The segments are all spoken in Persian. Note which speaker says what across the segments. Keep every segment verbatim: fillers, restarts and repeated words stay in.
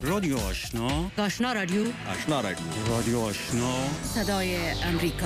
Speaker 1: رادیو آشنا،
Speaker 2: آشنا رادیو،
Speaker 1: آشنا رادیو، رادیو آشنا،
Speaker 2: صدای امریکا.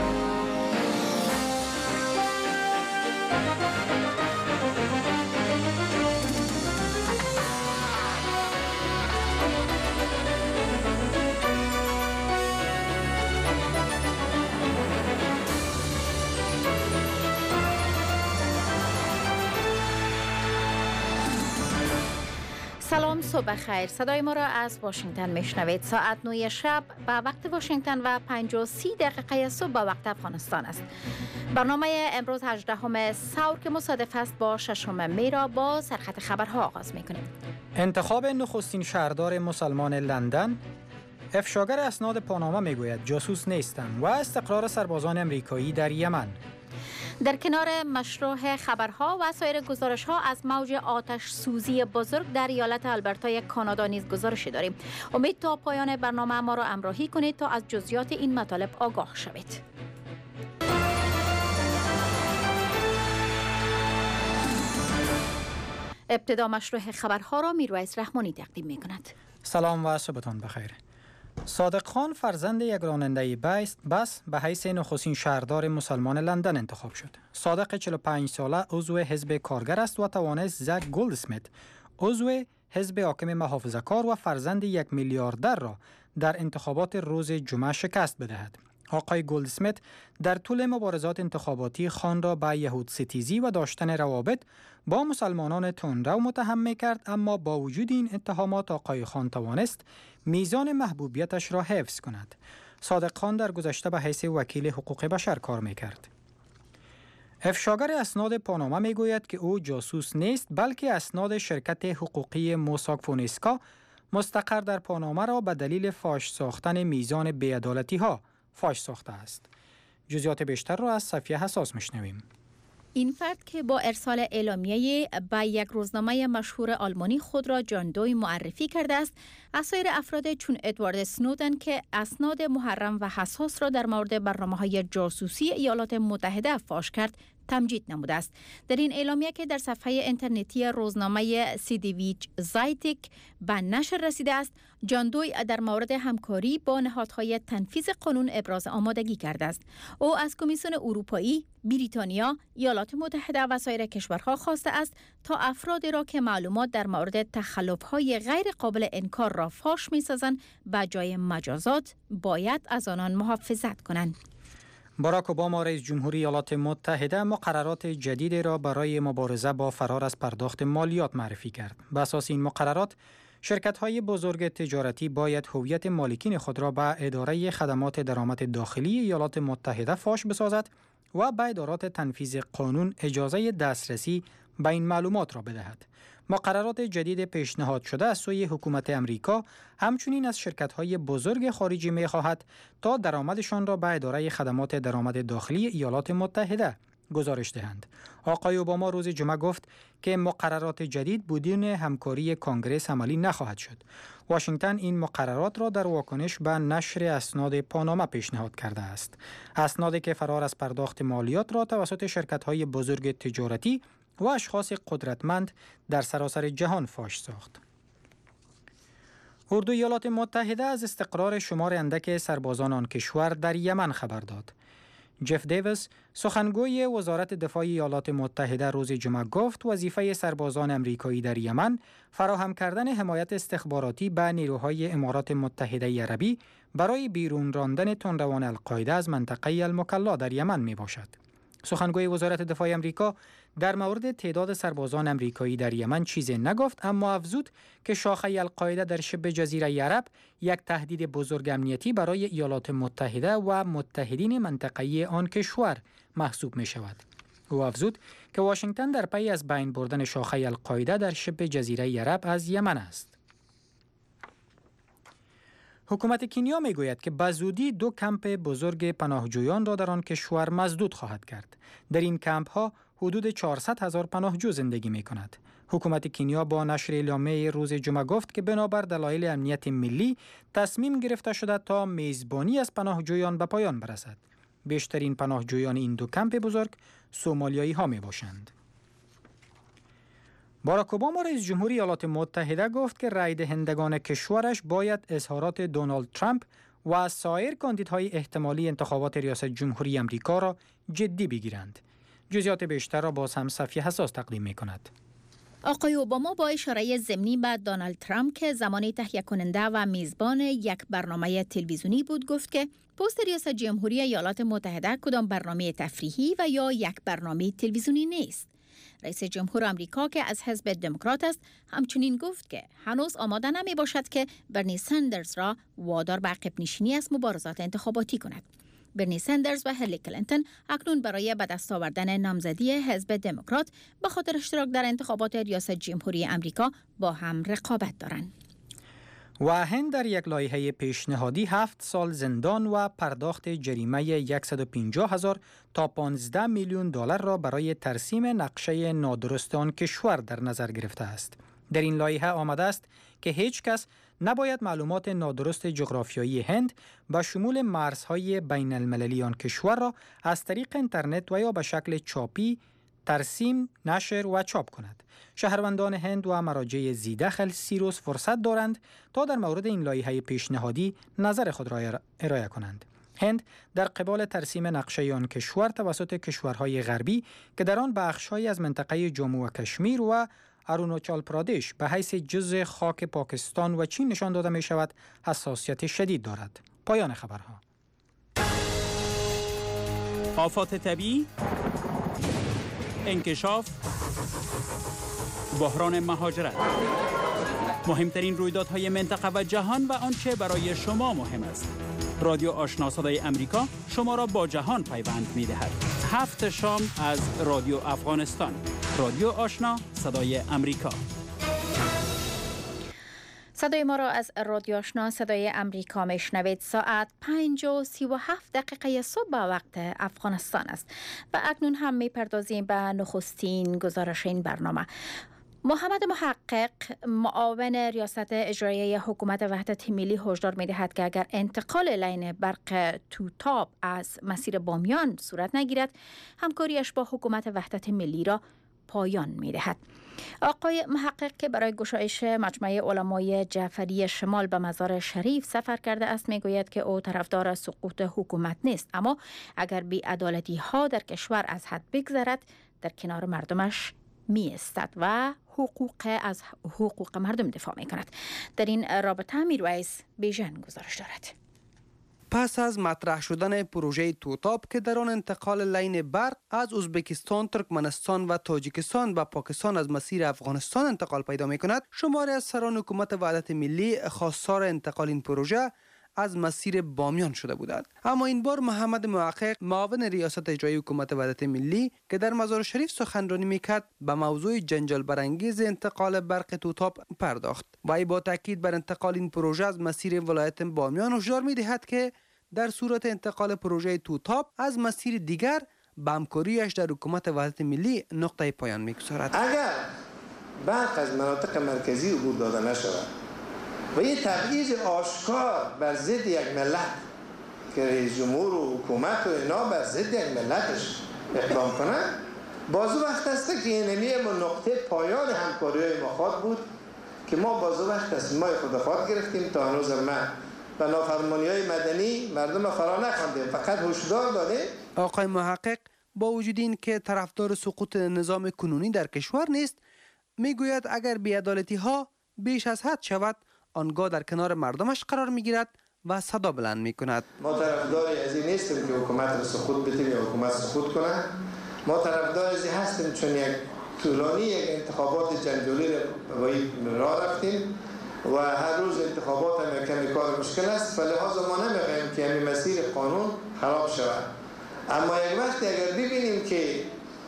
Speaker 3: سلام، صبح خیر. صدای ما را از واشنگتن میشنوید. ساعت نه شب به وقت واشنگتن و پنج و سی دقیقه صبح به وقت افغانستان است. برنامه امروز هجدهم سور که مصادف است با ششم می را با سرخط خبرها آغاز میکنیم.
Speaker 4: انتخاب نخستین شهردار مسلمان لندن، افشاگر اسناد پاناما میگوید جاسوس نیستم و استقرار سربازان امریکایی در یمن.
Speaker 3: در کنار مشروع خبرها و سایر گزارش‌ها از موج آتش سوزی بزرگ در ایالت آلبرتای کانادا نیز گزارشی داریم. امید تا پایان برنامه ما را همراهی کنید تا از جزئیات این مطالب آگاه شوید. ابتدا مشروع خبرها را میرویس رحمانی تقدیم می‌کند.
Speaker 4: سلام و صبحتان بخیر. صادق خان فرزند یک راننده بس به حیث نخستین شهردار مسلمان لندن انتخاب شد. صادق چهل و پنج ساله عضو حزب کارگر است و توانست زک گلدسمیت عضو حزب حاکم محافظه‌کار و فرزند یک میلیاردر را در انتخابات روز جمعه شکست بدهد. آقای گلدسمیت در طول مبارزات انتخاباتی خان را به یهود ستیزی و داشتن روابط با مسلمانان تندرو متهم می‌کرد، اما با وجود این اتهامات آقای خان توانست میزان محبوبیتش را حفظ کند. صادق خان در گذشته به حیث وکیل حقوق بشر کار می‌کرد. افشاگر اسناد پاناما میگوید که او جاسوس نیست، بلکه اسناد شرکت حقوقی موساک فونسکا مستقر در پاناما را به دلیل فاش ساختن میزان بی‌عدالتی‌ها فاش ساخته است. جزئیات بیشتر را از صفیه حساس میشنویم.
Speaker 3: این فرد که با ارسال اعلامیه به یک روزنامه مشهور آلمانی خود را جان دوی معرفی کرده است، از سایر افراد چون ادوارد سنودن که اسناد محرم و حساس را در مورد برنامه‌های جاسوسی ایالات متحده فاش کرد تمجید نموده است. در این اعلامیه که در صفحه اینترنتی روزنامه سیدیویچ زایتیک به نشر رسیده است، جان دوی در مورد همکاری با نهادهای تنفیذ قانون ابراز آمادگی کرده است. او از کمیسیون اروپایی، بریتانیا، ایالات متحده و سایر کشورها خواسته است تا افرادی را که معلومات در مورد تخلف‌های غیر قابل انکار را فاش می‌سازند به جای مجازات باید از آنان محافظت کنند.
Speaker 4: باراک اوباما رئیس جمهوری ایالات متحده مقررات جدیدی را برای مبارزه با فرار از پرداخت مالیات معرفی کرد. بر اساس این مقررات، شرکت‌های بزرگ تجارتی باید هویت مالکین خود را به اداره خدمات درآمد داخلی ایالات متحده فاش بسازد و به ادارات تنفیذ قانون اجازه دسترسی به این معلومات را بدهد. مقررات جدید پیشنهاد شده از سوی حکومت امریکا همچنین از شرکت‌های بزرگ خارجی می‌خواهد تا درآمدشان را به اداره خدمات درآمد داخلی ایالات متحده گزارش دهند. آقای اوباما روز جمعه گفت که مقررات جدید بدون همکاری کانگرس عملی نخواهد شد. واشنگتن این مقررات را در واکنش به نشر اسناد پاناما پیشنهاد کرده است. اسنادی که فرار از پرداخت مالیات را توسط شرکت‌های بزرگ تجارتی و اشخاص قدرتمند در سراسر جهان فاش ساخت. اردوی ایالات متحده از استقرار شمار اندک سربازان آن کشور در یمن خبر داد. جف دیویس، سخنگوی وزارت دفاع ایالات متحده روز جمعه گفت وظیفه سربازان امریکایی در یمن فراهم کردن حمایت استخباراتی به نیروهای امارات متحده عربی برای بیرون راندن تندروان القاعده از منطقه المکلا در یمن می باشد. سخنگوی وزارت دفاع امریکا در مورد تعداد سربازان امریکایی در یمن چیزی نگفت، اما افزود که شاخه القاعده در شبه جزیره عرب یک تهدید بزرگ امنیتی برای ایالات متحده و متحدین منطقه‌ای آن کشور محسوب می شود. او افزود که واشنگتن در پی از بین بردن شاخه القاعده در شبه جزیره عرب از یمن است. حکومت کنیا می گوید که به زودی دو کمپ بزرگ پناهجویان را در آن کشور مسدود خواهد کرد. در این کمپ ها حدود چهارصد هزار پناهجو زندگی می کند. حکومت کنیا با نشر اعلامیه روز جمعه گفت که بنابر دلایل امنیت ملی تصمیم گرفته شده تا میزبانی از پناهجویان به پایان برسد. بیشترین پناهجویان این دو کمپ بزرگ سومالیایی ها می باشند. باراک اوباما رئیس جمهوری ایالات متحده گفت که رای دهندگان کشورش باید اظهارات دونالد ترامپ و سایر کاندیدهای احتمالی انتخابات ریاست جمهوری آمریکا را جدی بگیرند. جزئیات بیشتر را باز هم صفی حساس تقدیم می کند.
Speaker 3: آقای اوباما با اشاره ضمنی به دونالد ترامپ که زمانی تهیه کننده و میزبان یک برنامه تلویزیونی بود گفت که پست ریاست جمهوری ایالات متحده کدام برنامه تفریحی و یا یک برنامه تلویزیونی نیست. رئیس جمهور آمریکا که از حزب دموکرات است همچنین گفت که هنوز آماده نمی باشد که برنی سندرز را وادار به عقب نشینی از مبارزات انتخاباتی کند. برنی سندرز و هیلاری کلینتون اکنون برای به دست آوردن نامزدی حزب دموکرات به خاطر اشتراک در انتخابات ریاست جمهوری آمریکا با هم رقابت دارند.
Speaker 4: و هند در یک لایحه پیشنهادی هفت سال زندان و پرداخت جریمه صد و پنجاه هزار تا پانزده میلیون دلار را برای ترسیم نقشه نادرست آن کشور در نظر گرفته است. در این لایحه آمده است که هیچ کس نباید معلومات نادرست جغرافیایی هند به شمول مرزهای بین المللی آن کشور را از طریق اینترنت و یا به شکل چاپی ترسیم، نشر و چاپ کند. شهروندان هند و مراجع ذی‌دخل سی روز فرصت دارند تا در مورد این لایحه پیشنهادی نظر خود را ارائه کنند. هند در قبال ترسیم نقشه آن کشور توسط کشورهای غربی که در آن بخش‌هایی از منطقه جموں و کشمیر و آروناچال پرادش به حیث جزء خاک پاکستان و چین نشان داده می شود حساسیت شدید دارد. پایان خبرها.
Speaker 1: آفات طبیعی، انکشاف، بحران مهاجرت، مهمترین رویدادهای منطقه و جهان و آنچه برای شما مهم است. رادیو آشنا صدای امریکا شما را با جهان پیوند می دهد. هفت شام از رادیو افغانستان. رادیو آشنا صدای امریکا.
Speaker 3: صدای ما را از رادیو آشنا صدای امریکا میشنوید. ساعت پنج و سی و هفت دقیقه صبح وقت افغانستان است و اکنون هم میپردازیم به نخستین گزارش این برنامه. محمد محقق معاون ریاست اجرایی حکومت وحدت ملی هشدار می‌دهد که اگر انتقال لین برق توتاب از مسیر بامیان صورت نگیرد همکاریش با حکومت وحدت ملی را پایان می‌دهد. آقای محقق که برای گشایش مجمع علمای جعفری شمال به مزار شریف سفر کرده است میگوید که او طرفدار سقوط حکومت نیست، اما اگر بی‌عدالتی‌ها در کشور از حد بگذرد در کنار مردمش می استد و حقوق از حقوق مردم دفاع می کند. در این رابطه میرویس بیژن گزارش دارد.
Speaker 5: پس از مطرح شدن پروژه توتاب که در آن انتقال لین برق از ازبکستان، ترکمنستان و تاجیکستان به پاکستان از مسیر افغانستان انتقال پیدا می کند، شماری از سران حکومت وحدت ملی خواستار انتقال این پروژه از مسیر بامیان شده بودند. اما این بار محمد محقق معاون ریاست اجرایی حکومت وحدت ملی که در مزار شریف سخنرانی میکرد به موضوع جنجال برانگیز انتقال برق توتاب پرداخت و ای با تاکید بر انتقال این پروژه از مسیر ولایت بامیان هشدار میدهد که در صورت انتقال پروژه توتاب از مسیر دیگر به همکاریش در حکومت وحدت ملی نقطه پایان میگذارد.
Speaker 6: اگر برق از مناطق مرکزی عبور داده نشود و یه تبعیض آشکار بر ضد یک ملت که رئیس جمهور و حکومت و اینا بر ضد یک ملتش اقدام کنند، بازو وقت است که اینمی ما نقطه پایان همکاری‌های ما خواهد بود که ما بازو وقت است ما خود خواهد گرفتیم تا هنوز ما و نافرمانی‌های مدنی مردم فرا نخواندیم، فقط هشدار دادیم.
Speaker 5: آقای محقق با وجود این که طرفدار سقوط نظام کنونی در کشور نیست، میگوید اگر بی‌عدالتی‌ها بیش از حد شود آنگاه در کنار مردمش قرار میگیرد و صدا بلند میکند.
Speaker 6: ما طرفداری از این نیستیم که حکومت رو سقوط بدیم یا حکومت سقوط کنه. ما طرفدار از این هستیم چون یک طولانی یک انتخابات جنجالی رو راه رفتیم و هر روز انتخابات هم کمی کار مشکل است، فلذا ما نمیخواهیم که همین مسیر قانون خراب شود. اما یک وقت اگر ببینیم که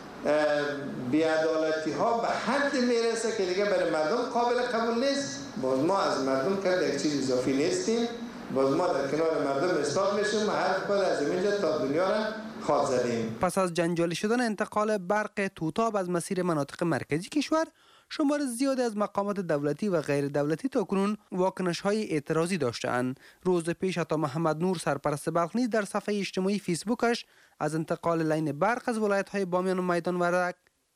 Speaker 6: بی‌عدالتی ها به حد میرسه که دیگه برای مردم قابل قبول نیست، باز ما از مردم کرده یک چیز اضافی نیستیم، باز ما در کنار مردم اصلاح میشیم و هر کار از اینجا تا دنیا را خواد زدیم.
Speaker 5: پس از جنجالی شدن انتقال برق توتاب از مسیر مناطق مرکزی کشور، شمار زیادی از مقامات دولتی و غیر دولتی تاکنون واکنش های اعتراضی داشتند. روز پیش حتی محمد نور سرپرست بلخ نیز در صفحه اجتماعی فیسبوکش از انتقال لین برق از ولایت های بامیان و میدان وردک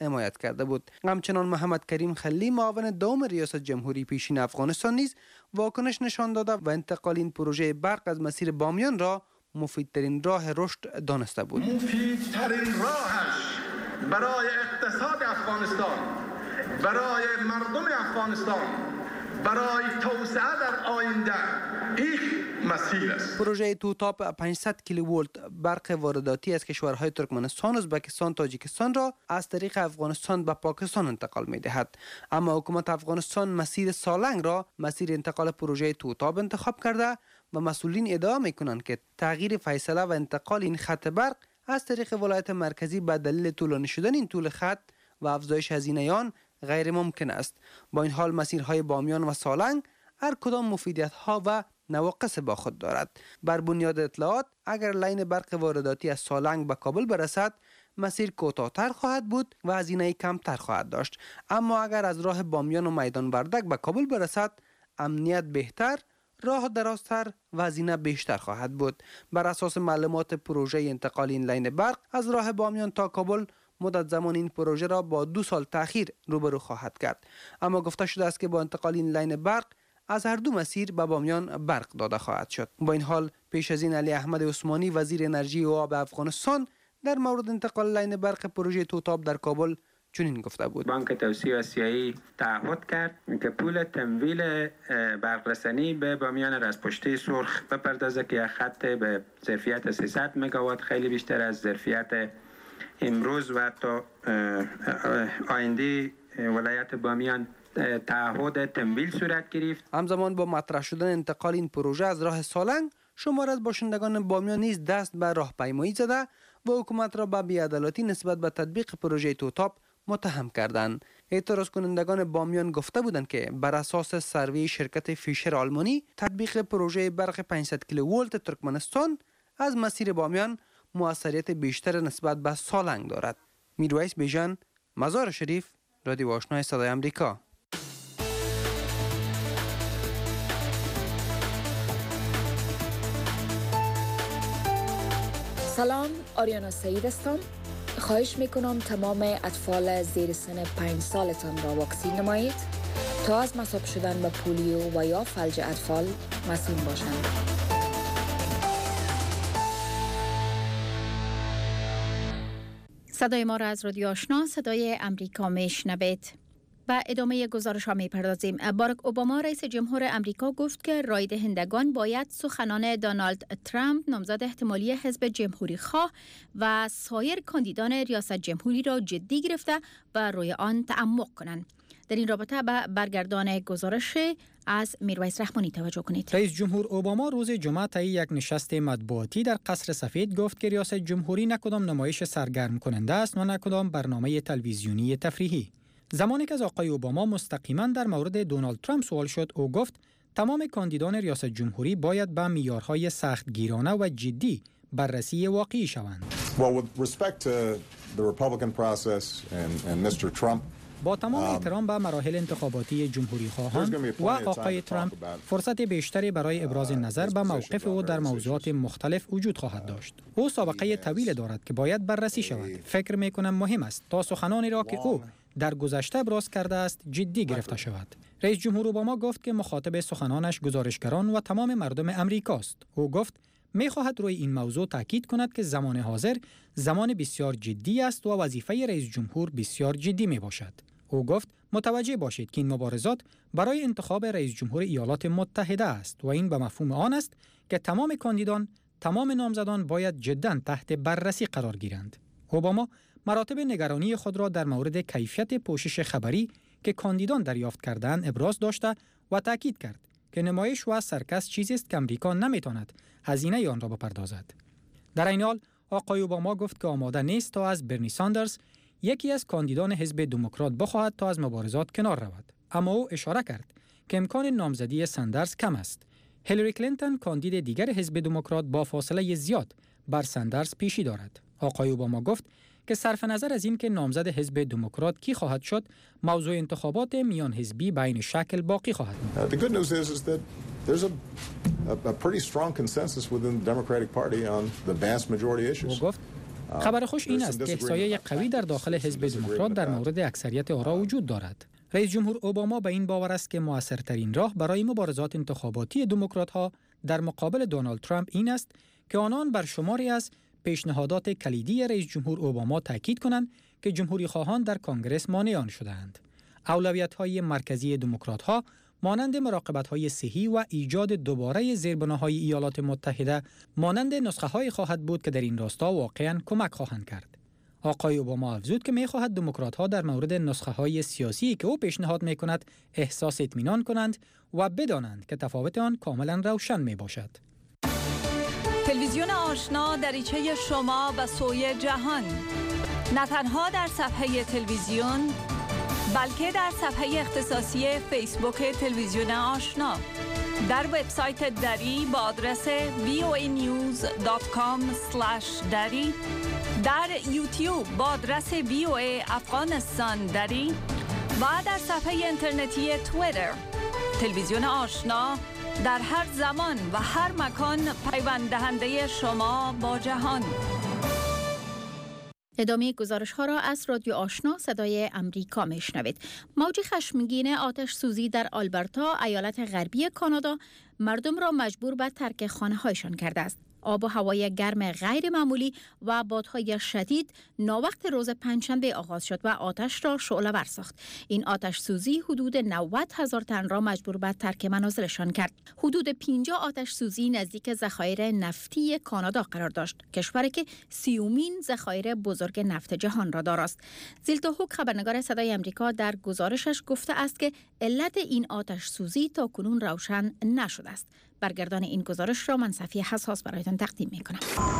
Speaker 5: حمایت کرده بود. همچنان محمد کریم خلی معاون دوم ریاست جمهوری پیشین افغانستان نیز واکنش نشان داده و انتقال این پروژه برق از مسیر بامیان را مفیدترین راه رشد دانسته بود.
Speaker 7: مفیدترین راهش برای اقتصاد افغانستان، برای مردم افغانستان، برای توسعه در آینده این مسیر است.
Speaker 5: پروژه توتاپ پانصد کیلوولت برق وارداتی از کشورهای ترکمنستان، ازبکستان، تاجیکستان را از طریق افغانستان به پاکستان انتقال می دهد. اما حکومت افغانستان مسیر سالنگ را مسیر انتقال پروژه توتاپ انتخاب کرده و مسئولین ادعا می کنند که تغییر فیصله و انتقال این خط برق از طریق ولایت مرکزی به دلیل طولانی شدن این طول خط و افزایش هزینه آن غیر ممکن است. با این حال مسیرهای بامیان و سالنگ هر کدام مفیدیت ها و نواقص با خود دارد. بر بنیاد اطلاعات اگر لاین برق وارداتی از سالنگ به کابل برسد مسیر کوتاه‌تر خواهد بود و هزینه کمتر خواهد داشت، اما اگر از راه بامیان و میدان وردک به کابل برسد امنیت بهتر، راه درازتر و هزینه بیشتر خواهد بود. بر اساس معلومات پروژه انتقال این لاین برق از راه بامیان تا کابل مدت زمان این پروژه را با دو سال تأخیر روبرو خواهد کرد، اما گفته شده است که با انتقال این لاین برق از هر دو مسیر به بامیان برق داده خواهد شد. با این حال پیش از این علی احمد عثمانی وزیر انرژی و آب افغانستان در مورد انتقال لاین برق پروژه توتاپ در کابل چنین گفته بود.
Speaker 8: بانک توسعه آسیایی تعهد کرد که پول تمویل برقرسانی به بامیان را از پشته سرخ بپردازه که خط به ظرفیت سیصد مگاوات خیلی بیشتر از ظرفیت امروز و تا آینده ولایت بامیان تعهد تمویل صورت گرفت.
Speaker 5: همزمان با مطرح شدن انتقال این پروژه از راه سالنگ، شمار از باشندگان بامیان نیز دست به راهپیمایی زده و حکومت را به بی‌عدالتی نسبت به تطبیق پروژه توتاپ متهم کردند. اعتراض کنندگان بامیان گفته بودند که بر اساس سروی شرکت فیشر آلمانی تطبیق پروژه برق پانصد کیلوولت ترکمنستان از مسیر بامیان موثریت بیشتر نسبت به سالنگ دارد. میرویس بیژن، مزار شریف، رادیو آشنای صدای آمریکا.
Speaker 9: سلام، آریانا سعید هستم. خواهش میکنم تمام اطفال زیر سن پنج سالتان را واکسین نمایید تا از مصاب شدن به پولیو و یا فلج اطفال مسئول باشند.
Speaker 3: صدای ما را از رادیو آشنا صدای امریکا میشنوید. و ادامه گزارش ها میپردازیم. باراک اوباما رئیس جمهور امریکا گفت که رای دهندگان باید سخنان دونالد ترامپ نامزد احتمالی حزب جمهوری خواه و سایر کاندیدان ریاست جمهوری را جدی گرفته و روی آن تعمق کنند. در این رابطه به برگردان گزارش از میرویس رحمانی توجه کنید.
Speaker 4: رئیس جمهور اوباما روز جمعه طی یک نشست مطبوعاتی در قصر سفید گفت که ریاست جمهوری نه کدام نمایش سرگرم کننده است و نه کدام برنامه تلویزیونی تفریحی. زمانی که از آقای اوباما مستقیما در مورد دونالد ترامپ سوال شد، او گفت تمام کاندیدان ریاست جمهوری باید به معیارهای سختگیرانه و جدی بررسی واقعی شوند.
Speaker 10: Well, with respect to the Republican process and, and Mister Trump,
Speaker 4: با تمام احترام به مراحل انتخاباتی جمهوری خواهان و آقای ترامپ، فرصت بیشتری برای ابراز نظر به موقف او در موضوعات مختلف وجود خواهد داشت. او سابقه طویل دارد که باید بررسی شود. فکر می کنم مهم است تا سخنانی را که او در گذشته ابراز کرده است جدی گرفته شود. رئیس جمهور اوباما گفت که مخاطب سخنانش گزارشگران و تمام مردم امریکاست. او گفت می خواهد روی این موضوع تاکید کند که زمان حاضر زمان بسیار جدی است و وظیفه رئیس جمهور بسیار جدی می باشد. او گفت متوجه باشید که این مبارزات برای انتخاب رئیس جمهور ایالات متحده است و این به مفهوم آن است که تمام کاندیدان، تمام نامزدان باید جداً تحت بررسی قرار گیرند. اوباما مراتب نگرانی خود را در مورد کیفیت پوشش خبری که کاندیدان دریافت کردند ابراز داشته و تاکید کرد که نمایش و سرکس چیزی است که امریکا نمیتواند هزینه آن را بپردازد. در این حال آقای اوباما گفت که آماده نیست تا از برنی ساندرز، یکی از کاندیدان حزب دموکرات، بخواهد تا از مبارزات کنار رود، اما او اشاره کرد که امکان نامزدی ساندرز کم است. هیلاری کلینتون کاندید دیگر حزب دموکرات با فاصله زیاد بر ساندرز پیشی دارد. آقای اوباما گفت که صرف نظر از این که نامزد حزب دموکرات کی خواهد شد، موضوع انتخابات میان حزبی بین شکل باقی خواهد بود.
Speaker 10: the good news is is that there's a a pretty strong consensus within the Democratic Party on the vast majority issues.
Speaker 4: او گفت خبر خوش این است که سایه قوی در داخل حزب دموکرات در مورد اکثریت آرا وجود دارد. رئیس جمهور اوباما به این باور است که موثرترین راه برای مبارزات انتخاباتی دموکرات‌ها در مقابل دونالد ترامپ این است که آنان بر شماری از پیشنهادات کلیدی رئیس جمهور اوباما تاکید کنند که جمهوری خواهان در کنگره مانع آن شدند. اولویت‌های مرکزی دموکرات‌ها مانند مراقبت‌های صحی و ایجاد دوباره زیربناهای ایالات متحده مانند نسخه‌های خواهد بود که در این راستا واقعاً کمک خواهند کرد. آقای اوباما افزود که می‌خواهد دموکرات‌ها در مورد نسخه‌های سیاسی که او پیشنهاد می‌کند احساس اطمینان کنند و بدانند که تفاوت آن کاملاً روشن می‌باشد.
Speaker 11: تلویزیون آشنا دریچه شما به سوی جهان، نه تنها در صفحه تلویزیون بلکه در صفحه اختصاصی فیسبوک تلویزیون آشنا، در وبسایت دری با آدرس وی او ای نیوز دات کام اسلش دری، در یوتیوب با آدرس وی او ای افغانستان دری و در صفحه اینترنتی توییتر. تلویزیون آشنا در هر زمان و هر مکان پیوند دهنده شما با جهان.
Speaker 3: ادامه گزارش ها را از رادیو آشنا صدای امریکا میشنوید. موج خشمگین آتش سوزی در آلبرتا، ایالت غربی کانادا، مردم را مجبور به ترک خانه هایشان کرده است. آب و هوای گرم غیر معمولی و بادهای شدید ناوقت روز پنجشنبه آغاز شد و آتش را شعله‌ور ساخت. این آتش سوزی حدود نود هزار تن را مجبور به ترک منازلشان کرد. حدود پنجاه آتش سوزی نزدیک ذخایر نفتی کانادا قرار داشت، کشوری که سیومین ذخایر بزرگ نفت جهان را دارد. زیلتا هوک، خبرنگار صدای امریکا، در گزارشش گفته است که علت این آتش سوزی تا کنون روشن نشده است. برگردان این گزارش را من صفیه حساس برایتان تقدیم می‌کنم.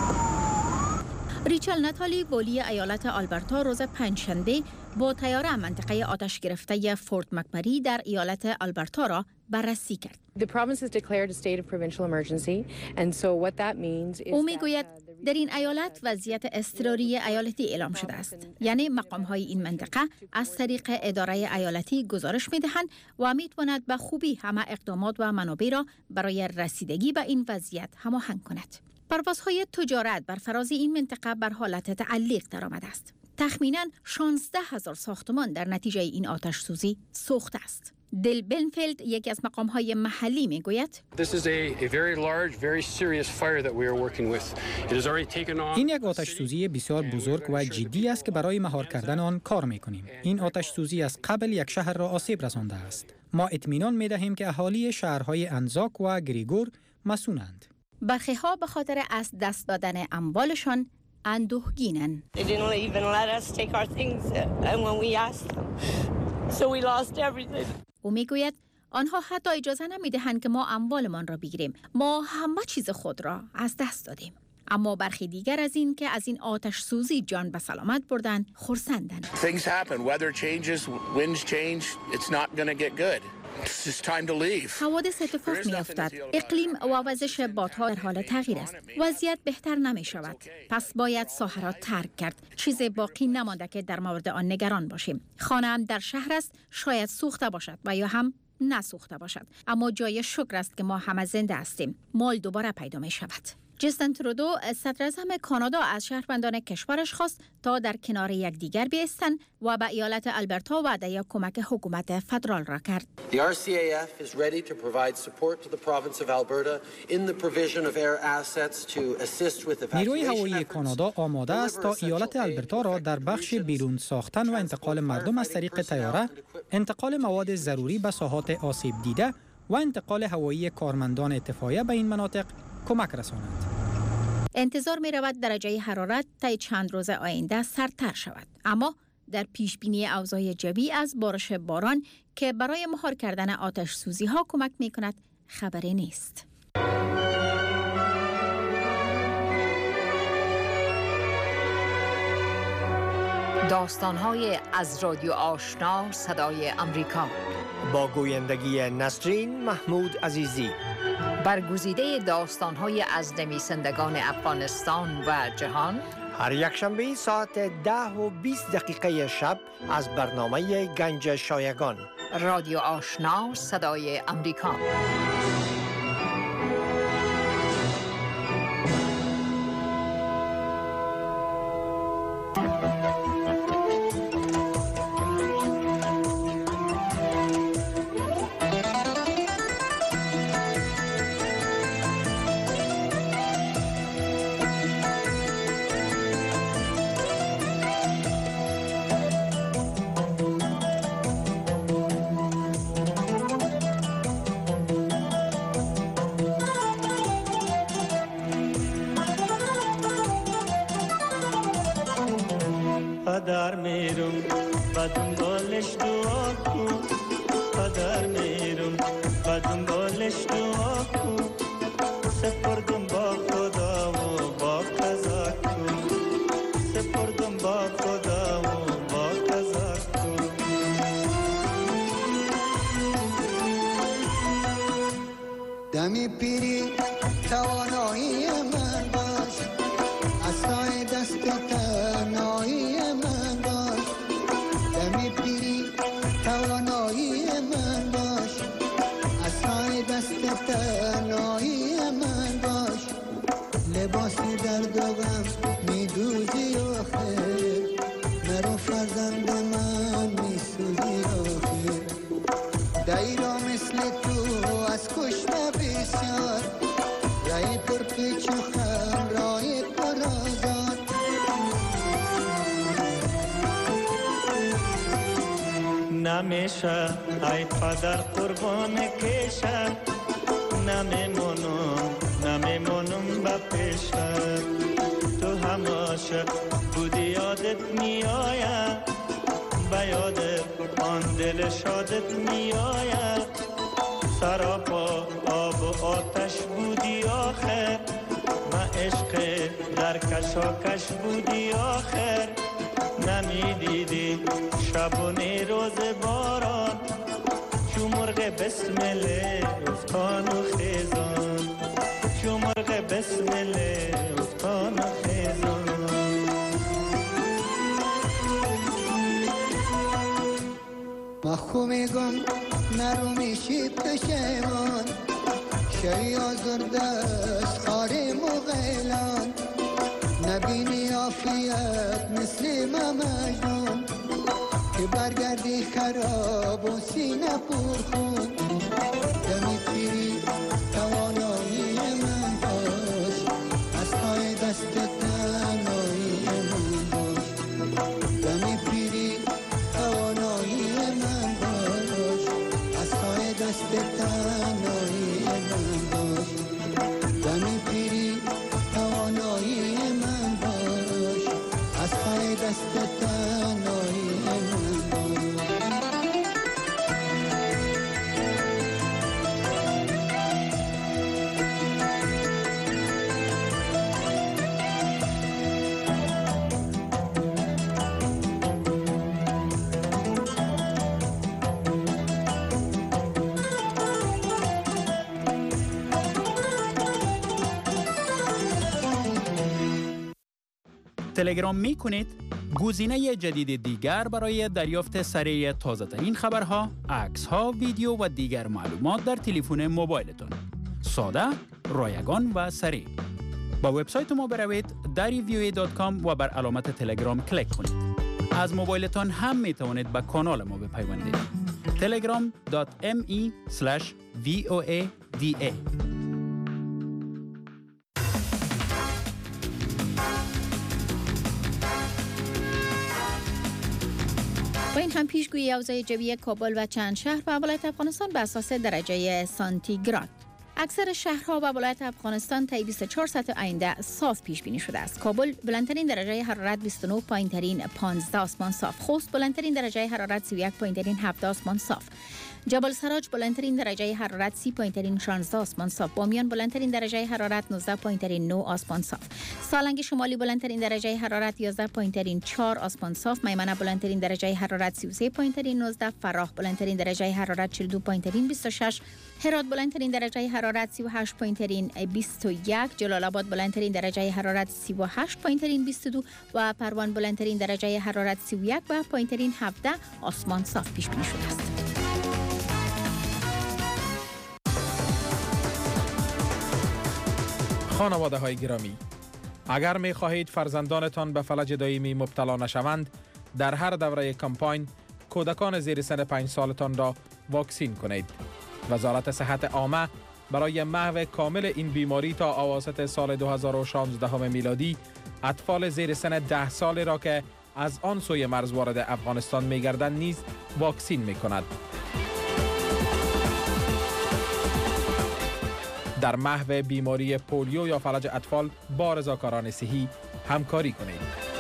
Speaker 3: ریچل نتالی، ولی ایالت آلبرتا، روز پنجشنبه با طیاره منطقه آتش گرفته فورت مکمری در ایالت آلبرتا را بررسی کرد. او میگوید در این ایالت وضعیت اضطراری ایالتی اعلام شده است. یعنی مقام‌های این منطقه از طریق اداره ایالتی گزارش می‌دهند و می‌تواند به خوبی همه اقدامات و منابع را برای رسیدگی به این وضعیت هماهنگ کند. پروازهای تجارت بر فراز این منطقه بر حالت تعلیق درآمده است. تخمیناً شانزده هزار ساختمان در نتیجه این آتش سوزی سوخته است. دل بنفیلد، یکی از مقام‌های محلی، میگوید
Speaker 4: این یک آتش سوزی بسیار بزرگ و جدی است که برای مهار کردن آن کار می‌کنیم. این آتش سوزی از قبل یک شهر را آسیب رسانده است. ما اطمینان می‌دهیم که اهالی شهرهای انزاک و گریگور مسئولند.
Speaker 3: برخی‌ها به خاطر از دست دادن اموالشان اندوهگینند. او میگوید آنها حتی اجازه نمیدهند که ما اموالمان را بگیریم. ما همه چیز خود را از دست دادیم. اما برخی دیگر از این که از این آتش سوزی جان به سلامت بردن خرسندند. حوادث اتفاق می افتد. اقلیم و وزش بادها در حال تغییر است. وضعیت بهتر نمی شود. پس باید ساحه را ترک کرد. چیز باقی نمانده که در مورد آن نگران باشیم. خانه هم در شهر است، شاید سوخته باشد و یا هم نسوخته باشد. اما جای شکر است که ما همه زنده هستیم. مال دوباره پیدا می شود. جستن ترودو، صدر اعظم کانادا، از شهروندان کشورش خواست تا در کنار یکدیگر بایستند و به ایالت آلبرتا وعده کمک حکومت فدرال را کرد.
Speaker 12: The R C A F is ready to provide support to the province of Alberta in the provision of air assets to assist with the
Speaker 4: نیروی هوایی کانادا آماده است تا ایالت آلبرتا را در بخش بیرون ساختن و انتقال مردم از طریق طیاره، انتقال مواد ضروری به ساحات آسیب دیده و انتقال هوایی کارمندان اتفاقیه به این مناطق کمک رسانند.
Speaker 3: انتظار می رود درجه حرارت طی چند روز آینده سردتر شود، اما در پیش بینی اوضاع جوی از بارش باران که برای مهار کردن آتش سوزی ها کمک می کند خبری نیست.
Speaker 2: داستان‌های از رادیو آشنا صدای امریکا
Speaker 13: با گویندگی نسرین محمود عزیزی.
Speaker 2: برگزیده داستان‌های از نویسندگان افغانستان و جهان،
Speaker 13: هر یک شنبه ساعت ده و بیست دقیقه شب از برنامه گنج شایگان.
Speaker 2: رادیو آشنا صدای امریکا.
Speaker 14: دمی پیری توانایی من باش، عصای دست تنهایی من باش. دمی پیری توانایی من باش، عصای دست تنهایی من باش. لباس درد و غم میدوزی آخر، مرا فرزند من میسوزی آخر. دایرا مثل تو از کشته بسیار، رای پر پیچ و خم رای پر آزاد.
Speaker 15: نمیشه ای پدر قربان کشم، نمیمونم نمیمونم با پیشم. تو هماشه بودی یادت میآید، به یادت آن دل شادت میآید. سراپا آب و آتش بودی آخر، ما عشق در کشاکش بودی آخر. نمیدیدی شبونه روز باران، چو مرغ بسمله افتان و خیزان، چو مرغ بسمله افتان و خیزان.
Speaker 14: ما خو میگم نرو میشی پشیمان، شوی آزرده از خاره مغیلان. نبینی عافیت مثل ما مجنون، که برگردی خراب و سینه پر خون. دمی پیری توانایی من باش، از پای دست تنهایی من باش. دمی پیری توانایی من باش، از پای دست تنهایی من باش. دمی پیری توانایی من باش، از پای دست تنهایی من باش.
Speaker 1: تلگرام می کنید؟ گزینه جدید دیگر برای دریافت سریع تازه ترین خبرها، عکس ها، ویدیو و دیگر معلومات در تلفن موبایلتان. ساده، رایگان و سریع. با وبسایت ما بروید دری وی او ای دات کام و بر علامت تلگرام کلیک کنید. از موبایلتان هم می توانید به کانال ما بپیوندید. تلگرام دات ام ای اسلش وی او ای دی ای.
Speaker 3: با این هم پیشگویی اوضاع جوی کابل و چند شهر و ولایت افغانستان به اساس درجه سانتیگراد. اکثر شهرها و ولایت افغانستان تا بیست و چهار ساعت آینده صاف پیش بینی شده است. کابل بلندترین درجه حرارت بیست و نه، پایینترین پانزده آسمان صاف. خوست بلندترین درجه حرارت سی و یک، پایینترین هفده آسمان صاف. جبل سراج بلندترین درجه حرارت سی، پایینترین شانزده آسمان صاف. بامیان بلندترین درجه حرارت نوزده، پایینترین نه آسمان صاف. سالنگ شمالی بلندترین درجه حرارت یازده، پایینترین چهار آسمان صاف. میمنه بلندترین درجه حرارت سی و سه، پایینترین نوزده. فراه بلندترین درجه حرارت چهل و دو، پایینترین بیست و شش. هرات بلندترین درجه حرارت سی و هشت، پایینترین بیست و یک. جلال آباد بلندترین درجه حرارت سی و هشت، پایینترین بیست و دو و پروان بلندترین درجه حرارت سی و یک و پایینترین هفده آسمان صاف پیش بینی شده است.
Speaker 16: خانواده های گرامی، اگر می خواهید فرزندانتان به فلج دائمی مبتلا نشوند، در هر دوره کمپاین کودکان زیر سن پنج سالتان را واکسین کنید. وزارت صحت عامه برای محو کامل این بیماری تا اواسط سال دو هزار و شانزده میلادی اطفال زیر سن ده سال را که از آن سوی مرز وارد افغانستان می گردند نیز واکسین می کند. در محو بیماری پولیو یا فلج اطفال با رضاکاران صحی همکاری کنید.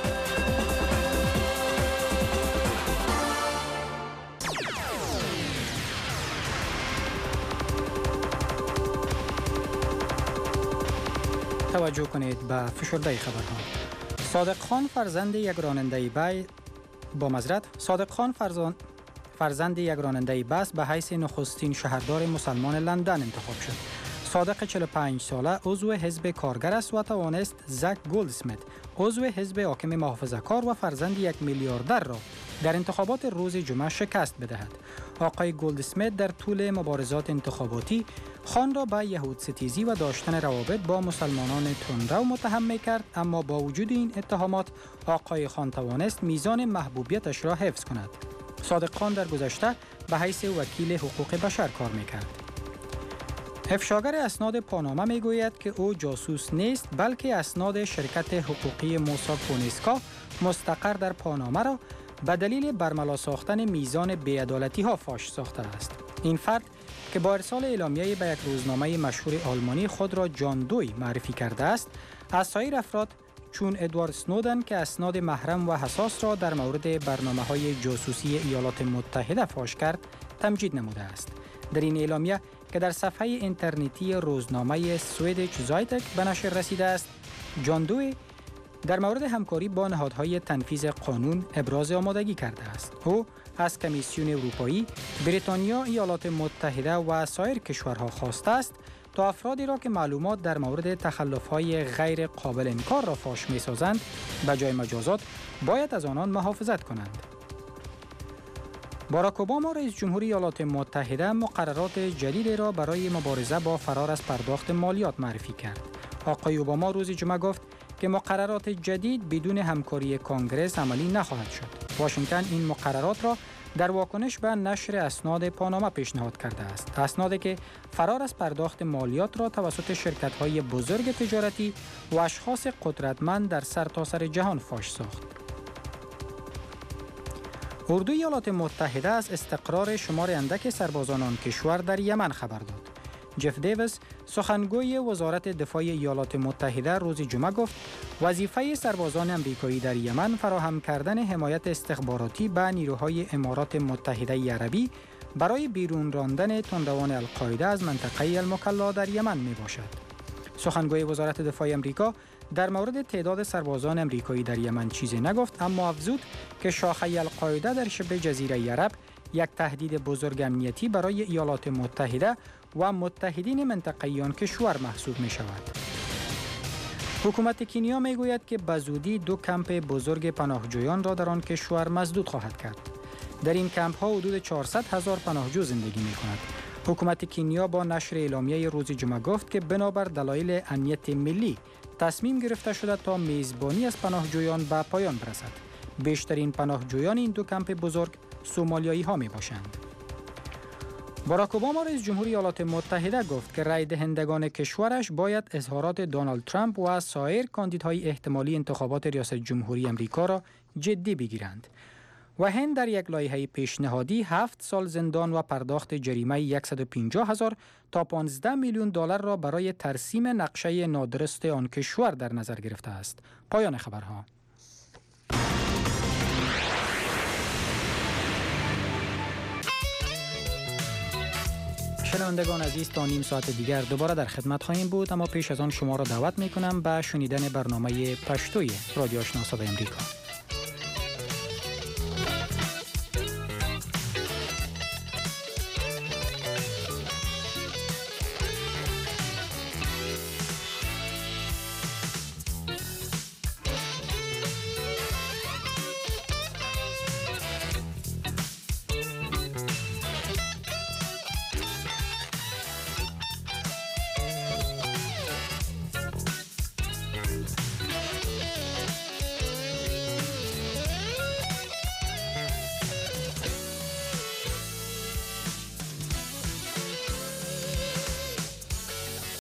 Speaker 4: توجه کنید به فشرده خبرها. صادق خان فرزند یک راننده بی با معذرت صادق خان فرزند فرزند یک راننده بس به حیث نخستین شهردار مسلمان لندن انتخاب شد. صادق چهل و پنج ساله عضو حزب کارگر است و توانست زک گولدسمیت عضو حزب حاکم محافظه‌کار و فرزند یک میلیاردر را در انتخابات روز جمعه شکست بدهد. آقای گولدسمیت در طول مبارزات انتخاباتی خان را به یهود ستیزی و داشتن روابط با مسلمانان تندرو متهم می‌کرد، اما با وجود این اتهامات آقای خان توانست میزان محبوبیتش را حفظ کند. صادق خان در گذشته به حیث وکیل حقوق بشر کار می‌کرد. افشاگر اسناد پاناما میگوید که او جاسوس نیست، بلکه اسناد شرکت حقوقی موساک فونسکا مستقر در پاناما را به دلیل برملا ساختن میزان بی‌عدالتی ها فاش ساخته است. این فرد که با ارسال اعلامیه به یک روزنامه مشهور آلمانی خود را جان دوی معرفی کرده است، از سایر افراد چون ادوارد سنودن که اسناد محرم و حساس را در مورد برنامه‌های جاسوسی ایالات متحده فاش کرد، تمجید نموده است. در این اعلامیه که در صفحه اینترنتی روزنامه سویدش زایتک به نشر رسیده است، جان دوی در مورد همکاری با نهادهای تنفیذ قانون ابراز آمادگی کرده است. او از کمیسیون اروپایی، بریتانیا، ایالات متحده و سایر کشورها خواسته است تا افرادی را که معلومات در مورد تخلف‌های غیر قابل انکار را فاش می‌سازند، به جای مجازات باید از آنان محافظت کنند. باراک اوباما رئیس جمهوری ایالات متحده مقررات جدیدی را برای مبارزه با فرار از پرداخت مالیات معرفی کرد. آقای اوباما روز جمعه گفت که مقررات جدید بدون همکاری کنگره عملی نخواهد شد. واشنگتن این مقررات را در واکنش به نشر اسناد پاناما پیشنهاد کرده است. اسنادی که فرار از پرداخت مالیات را توسط شرکت‌های بزرگ تجارتی و اشخاص قدرتمند در سرتاسر جهان فاش ساخت. اردوی ایالات متحده از استقرار شمار اندک سربازان آن کشور در یمن خبر داد. جف دیویس سخنگوی وزارت دفاع ایالات متحده روز جمعه گفت وظیفه سربازان آمریکایی در یمن فراهم کردن حمایت استخباراتی به نیروهای امارات متحده عربی برای بیرون راندن تندروان القاعده از منطقه المکلا در یمن می باشد. سخنگوی وزارت دفاع آمریکا در مورد تعداد سربازان آمریکایی در یمن چیزی نگفت، اما افزود که شاخه القاعده در شبه جزیره عرب یک تهدید بزرگ امنیتی برای ایالات متحده و متحدین منطقه‌ای آن کشور محسوب می شود. حکومت کنیا می گوید که به زودی دو کمپ بزرگ پناهجویان را در آن کشور مسدود خواهد کرد. در این کمپ ها حدود چهارصد هزار پناهجو زندگی می کند. حکومت کنیا با نشر اعلامیه روز جمعه گفت که بنابر دلایل امنیت ملی تصمیم گرفته شده تا میزبانی از پناهجویان به پایان برسد. بیشترین پناهجویان این دو کمپ بزرگ سومالیایی ها می باشند. باراک اوباما رئیس جمهوری ایالات متحده گفت که رای دهندگان کشورش باید اظهارات دونالد ترامپ و سایر کاندیدهای احتمالی انتخابات ریاست جمهوری آمریکا را جدی بگیرند. و هند در یک لایحه پیشنهادی هفت سال زندان و پرداخت جریمه صد و پنجاه هزار تا پانزده میلیون دلار را برای ترسیم نقشه نادرست آن کشور در نظر گرفته است. پایان خبرها. شنوندگان عزیز، تا نیم ساعت دیگر دوباره در خدمت خواهیم بود، اما پیش از آن شما را دعوت می کنم به شنیدن برنامه پشتوی رادیو آشنا صدای امریکا.